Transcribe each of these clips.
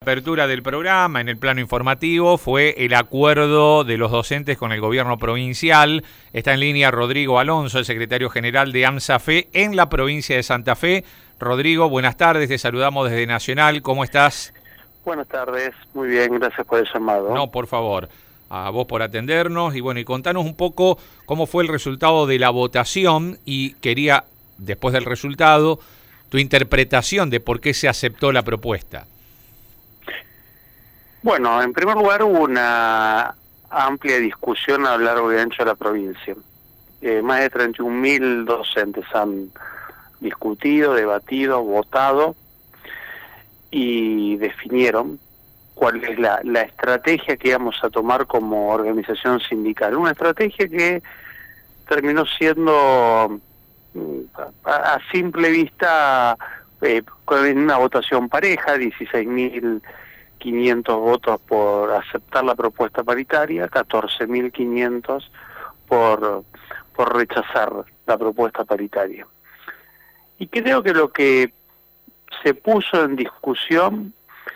apertura del programa, en el plano informativo, fue el acuerdo de los docentes con el gobierno provincial. Está en línea Rodrigo Alonso, el secretario general de AMSAFE en la provincia de Santa Fe. Rodrigo, buenas tardes, te saludamos desde Nacional, ¿cómo estás? Buenas tardes, muy bien, gracias por el llamado. No, por favor, a vos por atendernos y bueno, y contanos un poco cómo fue el resultado de la votación y quería, después del resultado, tu interpretación de por qué se aceptó la propuesta. Bueno, en primer lugar hubo una amplia discusión a lo largo y ancho de la provincia. Más de 31.000 docentes han discutido, debatido, votado y definieron cuál es la estrategia que íbamos a tomar como organización sindical. Una estrategia que terminó siendo a simple vista con una votación pareja, 16.500 votos por aceptar la propuesta paritaria, 14.500 por rechazar la propuesta paritaria. Y creo que lo que se puso en discusión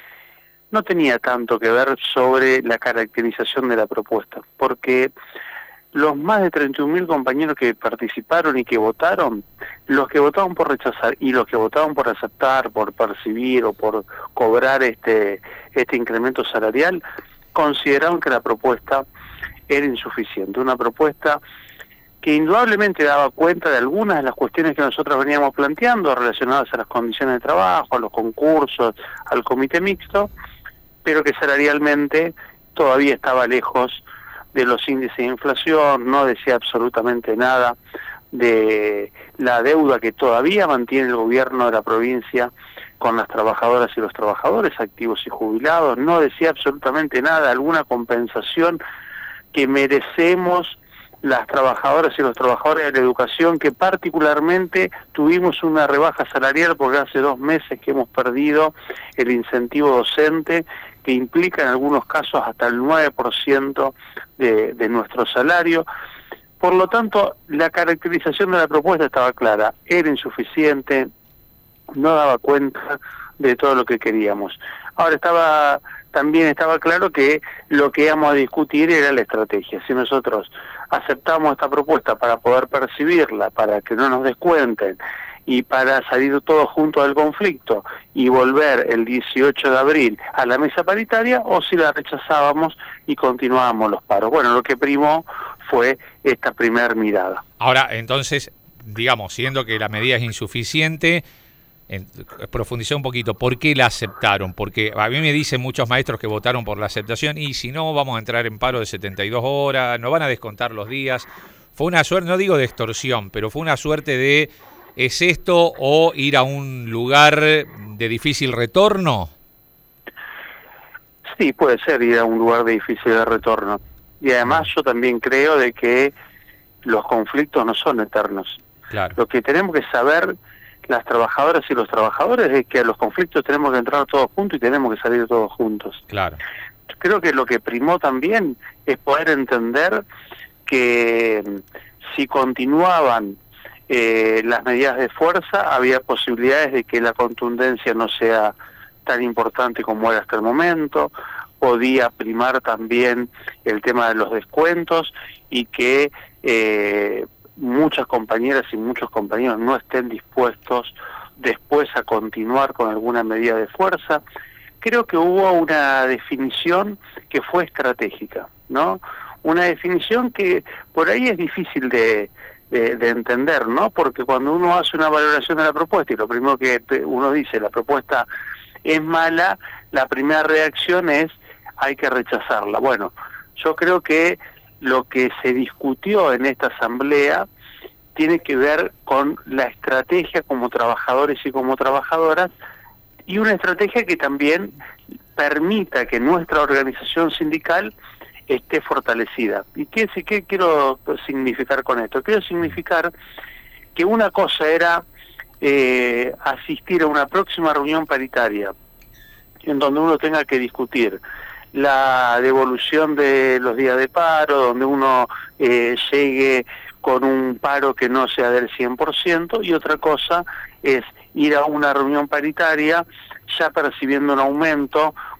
no tenía tanto que ver sobre la caracterización de la propuesta, porque los más de 31.000 compañeros que participaron y que votaron, los que votaban por rechazar y los que votaban por aceptar, por percibir o por cobrar este incremento salarial, consideraron que la propuesta era insuficiente, una propuesta que indudablemente daba cuenta de algunas de las cuestiones que nosotros veníamos planteando relacionadas a las condiciones de trabajo, a los concursos, al comité mixto, pero que salarialmente todavía estaba lejos de los índices de inflación, no decía absolutamente nada de la deuda que todavía mantiene el gobierno de la provincia con las trabajadoras y los trabajadores activos y jubilados, no decía absolutamente nada de alguna compensación que merecemos las trabajadoras y los trabajadores de la educación, que particularmente tuvimos una rebaja salarial porque hace 2 meses que hemos perdido el incentivo docente, que implica en algunos casos hasta el 9% de nuestro salario. Por lo tanto, la caracterización de la propuesta estaba clara, era insuficiente, no daba cuenta de todo lo que queríamos. Ahora también estaba claro que lo que íbamos a discutir era la estrategia. Si nosotros aceptamos esta propuesta para poder percibirla, para que no nos descuenten y para salir todos juntos del conflicto y volver el 18 de abril a la mesa paritaria, o si la rechazábamos y continuábamos los paros. Bueno, lo que primó fue esta primera mirada. Ahora, entonces, digamos, siendo que la medida es insuficiente, profundizar un poquito, ¿por qué la aceptaron? Porque a mí me dicen muchos maestros que votaron por la aceptación y si no, vamos a entrar en paro de 72 horas, nos van a descontar los días. Fue una suerte, no digo de extorsión, pero fue una suerte de ¿es esto o ir a un lugar de difícil retorno? Sí, puede ser ir a un lugar de difícil retorno. Y además yo también creo de que los conflictos no son eternos. Claro. Lo que tenemos que saber las trabajadoras y los trabajadores es que a los conflictos tenemos que entrar todos juntos y tenemos que salir todos juntos. Claro. Creo que lo que primó también es poder entender que si continuaban las medidas de fuerza, había posibilidades de que la contundencia no sea tan importante como era hasta el momento, podía primar también el tema de los descuentos y que muchas compañeras y muchos compañeros no estén dispuestos después a continuar con alguna medida de fuerza. Creo que hubo una definición que fue estratégica, ¿no? Una definición que por ahí es difícil de entender, ¿no? Porque cuando uno hace una valoración de la propuesta y lo primero que uno dice, la propuesta es mala, la primera reacción es hay que rechazarla. Bueno, yo creo que lo que se discutió en esta asamblea tiene que ver con la estrategia como trabajadores y como trabajadoras, y una estrategia que también permita que nuestra organización sindical esté fortalecida. ¿Y qué quiero significar con esto? Quiero significar que una cosa era asistir a una próxima reunión paritaria en donde uno tenga que discutir la devolución de los días de paro, donde uno llegue con un paro que no sea del 100%, y otra cosa es ir a una reunión paritaria ya percibiendo un aumento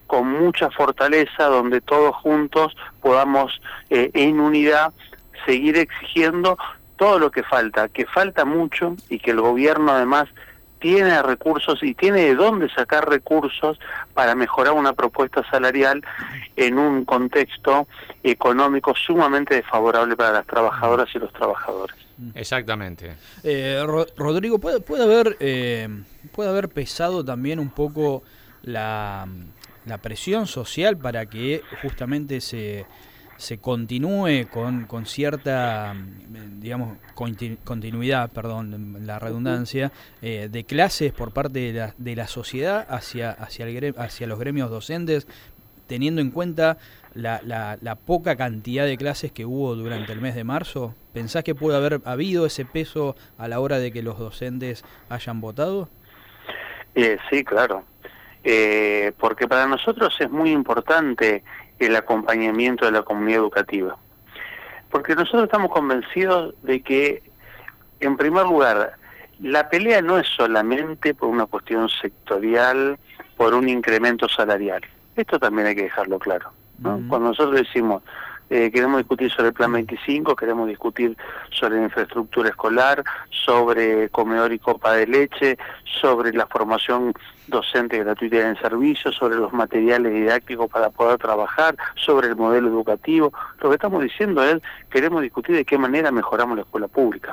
con mucha fortaleza, donde todos juntos podamos en unidad seguir exigiendo todo lo que falta mucho, y que el gobierno además tiene recursos y tiene de dónde sacar recursos para mejorar una propuesta salarial en un contexto económico sumamente desfavorable para las trabajadoras y los trabajadores. Exactamente. Rodrigo, ¿puede haber pesado también un poco la presión social para que justamente se continúe con cierta, digamos, continuidad, perdón, la redundancia, de clases por parte de la sociedad hacia los gremios docentes, teniendo en cuenta la poca cantidad de clases que hubo durante el mes de marzo? ¿Pensás que puede haber habido ese peso a la hora de que los docentes hayan votado? Sí, claro. Porque para nosotros es muy importante el acompañamiento de la comunidad educativa. Porque nosotros estamos convencidos de que, en primer lugar, la pelea no es solamente por una cuestión sectorial, por un incremento salarial. Esto también hay que dejarlo claro, ¿no? Cuando nosotros decimos queremos discutir sobre el Plan 25, queremos discutir sobre la infraestructura escolar, sobre comedor y copa de leche, sobre la formación docente gratuita en servicio, sobre los materiales didácticos para poder trabajar, sobre el modelo educativo. Lo que estamos diciendo es, queremos discutir de qué manera mejoramos la escuela pública.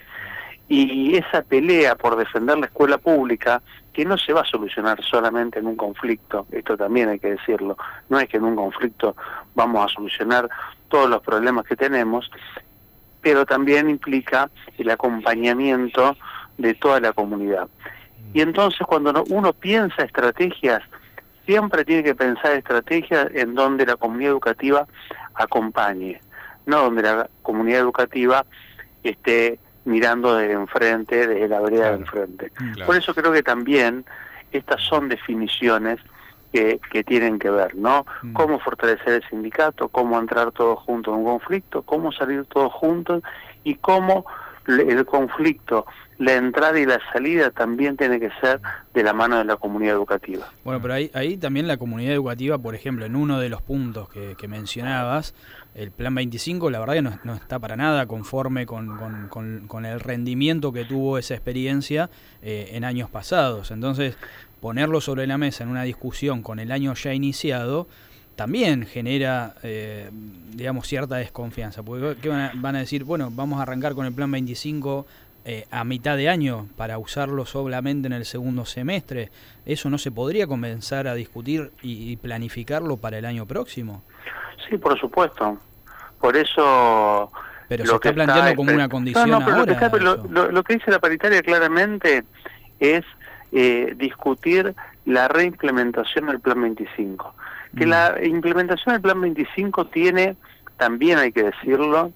Y esa pelea por defender la escuela pública, que no se va a solucionar solamente en un conflicto, esto también hay que decirlo, no es que en un conflicto vamos a solucionar todos los problemas que tenemos, pero también implica el acompañamiento de toda la comunidad. Y entonces cuando uno piensa estrategias, siempre tiene que pensar estrategias en donde la comunidad educativa acompañe, no donde la comunidad educativa esté mirando desde enfrente, desde la vereda de enfrente. Claro. Por eso creo que también estas son definiciones que tienen que ver, ¿no? Cómo fortalecer el sindicato, cómo entrar todos juntos en un conflicto, cómo salir todos juntos, y cómo el conflicto, la entrada y la salida también tiene que ser de la mano de la comunidad educativa. Bueno, pero ahí también la comunidad educativa, por ejemplo, en uno de los puntos que mencionabas, el Plan 25, la verdad que no está para nada conforme con el rendimiento que tuvo esa experiencia en años pasados. Entonces, ponerlo sobre la mesa en una discusión con el año ya iniciado también genera, digamos, cierta desconfianza. Porque ¿qué van a decir? Bueno, vamos a arrancar con el Plan 25 a mitad de año para usarlo solamente en el segundo semestre. ¿Eso no se podría comenzar a discutir y planificarlo para el año próximo? Sí, por supuesto. Por eso... Pero se está planteando como una condición ahora. Lo que dice la paritaria claramente es discutir la reimplementación del Plan 25. Que la implementación del Plan 25 tiene, también hay que decirlo,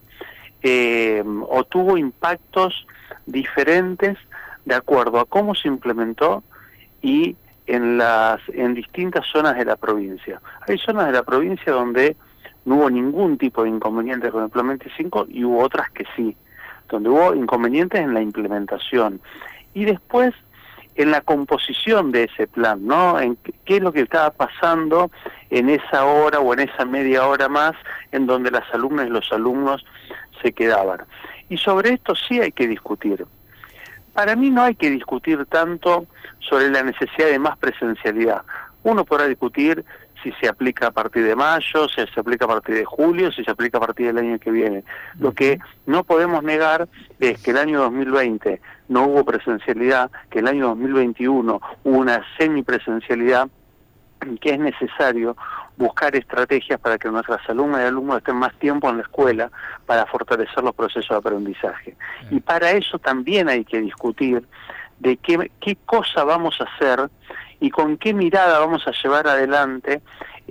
o tuvo impactos diferentes de acuerdo a cómo se implementó y en distintas zonas de la provincia. Hay zonas de la provincia donde no hubo ningún tipo de inconveniente con el Plan 25 y hubo otras que sí, donde hubo inconvenientes en la implementación. Y después en la composición de ese plan, ¿no? En qué es lo que estaba pasando en esa hora o en esa media hora más en donde las alumnas y los alumnos se quedaban. Y sobre esto sí hay que discutir. Para mí no hay que discutir tanto sobre la necesidad de más presencialidad. Uno podrá discutir si se aplica a partir de mayo, si se aplica a partir de julio, si se aplica a partir del año que viene. Lo que no podemos negar es que el año 2020 no hubo presencialidad, que el año 2021 hubo una semipresencialidad, que es necesario buscar estrategias para que nuestras alumnas y alumnos estén más tiempo en la escuela para fortalecer los procesos de aprendizaje. Y para eso también hay que discutir de qué cosa vamos a hacer y con qué mirada vamos a llevar adelante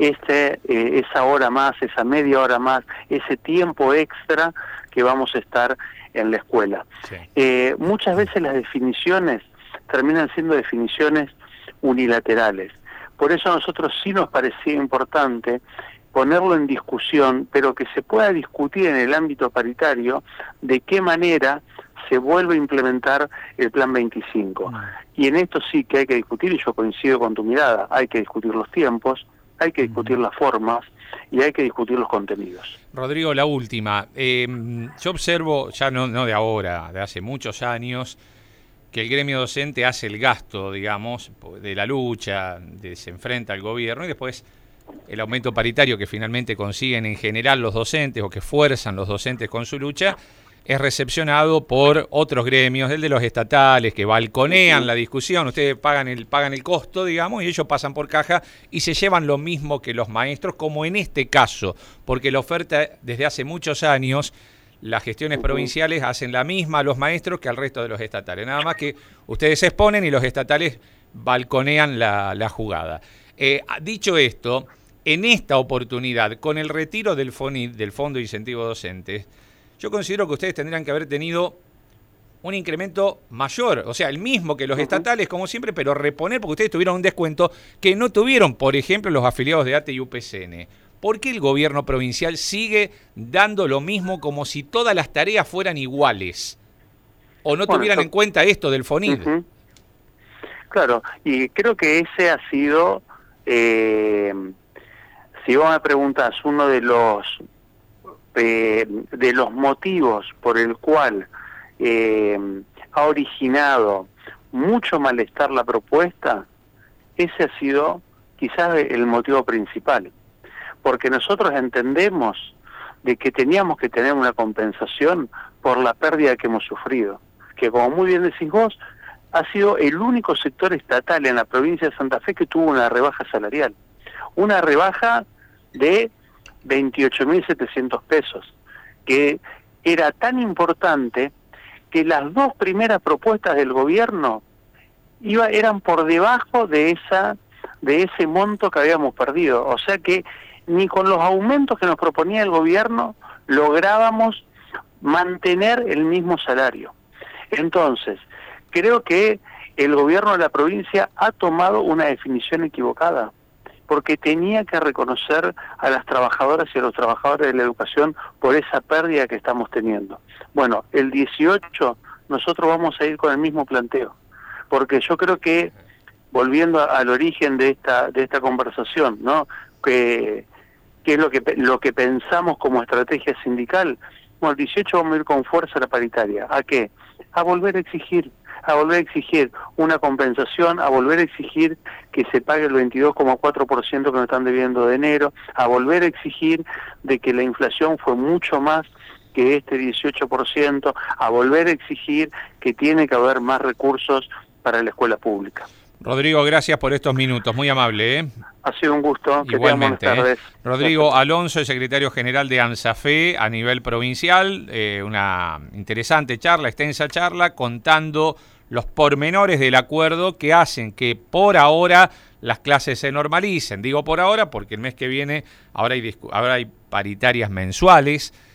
esa hora más, esa media hora más, ese tiempo extra que vamos a estar en la escuela. Sí. Muchas veces las definiciones terminan siendo definiciones unilaterales. Por eso a nosotros sí nos parecía importante ponerlo en discusión, pero que se pueda discutir en el ámbito paritario de qué manera se vuelve a implementar el Plan 25. Y en esto sí que hay que discutir, y yo coincido con tu mirada, hay que discutir los tiempos, hay que discutir las formas y hay que discutir los contenidos. Rodrigo, la última. Yo observo, ya no de ahora, de hace muchos años, que el gremio docente hace el gasto, digamos, de la lucha, se enfrenta al gobierno, y después el aumento paritario que finalmente consiguen en general los docentes, o que fuerzan los docentes con su lucha, es recepcionado por otros gremios, el de los estatales, que balconean la discusión. Ustedes pagan el costo, digamos, y ellos pasan por caja y se llevan lo mismo que los maestros, como en este caso, porque la oferta desde hace muchos años, las gestiones provinciales hacen la misma a los maestros que al resto de los estatales. Nada más que ustedes se exponen y los estatales balconean la jugada. Dicho esto, en esta oportunidad, con el retiro del FONID, del Fondo de Incentivo Docentes, yo considero que ustedes tendrían que haber tenido un incremento mayor, o sea, el mismo que los estatales, como siempre, pero reponer, porque ustedes tuvieron un descuento que no tuvieron, por ejemplo, los afiliados de ATE y UPCN. ¿Por qué el gobierno provincial sigue dando lo mismo como si todas las tareas fueran iguales? ¿O no tuvieran en cuenta esto del FONID? Claro, y creo que ese ha sido, si vos me preguntás, uno de los motivos por el cual ha originado mucho malestar la propuesta, ese ha sido quizás el motivo principal, porque nosotros entendemos de que teníamos que tener una compensación por la pérdida que hemos sufrido, que como muy bien decís vos, ha sido el único sector estatal en la provincia de Santa Fe que tuvo una rebaja salarial, una rebaja de 28.700 pesos, que era tan importante que las dos primeras propuestas del gobierno eran por debajo de ese monto que habíamos perdido. O sea que ni con los aumentos que nos proponía el gobierno lográbamos mantener el mismo salario. Entonces, creo que el gobierno de la provincia ha tomado una definición equivocada, porque tenía que reconocer a las trabajadoras y a los trabajadores de la educación por esa pérdida que estamos teniendo. Bueno, el 18 nosotros vamos a ir con el mismo planteo, porque yo creo que, volviendo al origen de esta conversación, ¿no? Que es lo que pensamos como estrategia sindical. Bueno, el 18 vamos a ir con fuerza a la paritaria. ¿A qué? A volver a exigir una compensación, a volver a exigir que se pague el 22,4% que nos están debiendo de enero, a volver a exigir de que la inflación fue mucho más que este 18%, a volver a exigir que tiene que haber más recursos para la escuela pública. Rodrigo, gracias por estos minutos, muy amable. Ha sido un gusto. Igualmente. Rodrigo Alonso, el secretario general de ANSAFE a nivel provincial, una interesante charla, extensa charla, contando los pormenores del acuerdo que hacen que por ahora las clases se normalicen. Digo por ahora porque el mes que viene ahora hay paritarias mensuales.